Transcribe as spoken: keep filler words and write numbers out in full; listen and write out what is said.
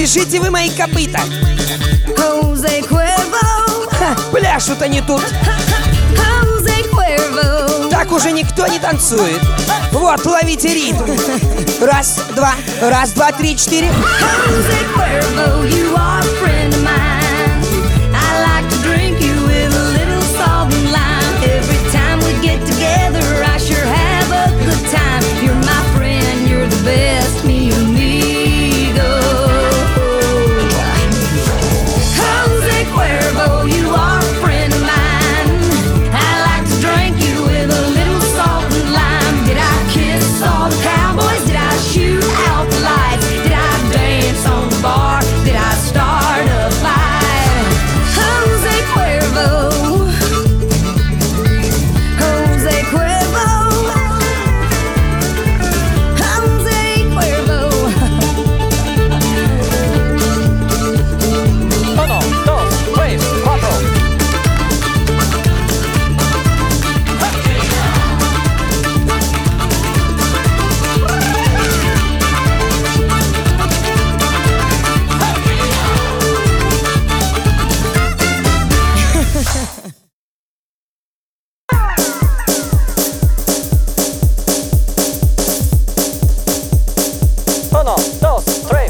Держите вы мои копыта. Jose Cuervo, Ха, пляшут они тут. Jose Cuervo. Так уже никто не танцует. Вот, ловите ритм. Раз, два, раз, два, три, четыре. Jose Cuervo, you are a friend of mine. I like to drink you with a little salt and lime. Every time we get together, I sure have a good time. You're my friend, you're the best, mi amigo. Jose Cuervo, you are a friend of mine. I like to drink you with a little salt and lime. Did I kiss all the cowboys? Did I shoot out the lights? Did I dance on the bar? Did I start a fight? Jose Cuervo, Jose Cuervo, Jose Cuervo. Uno, dos, tres, cuatro. Uno, dos, tres.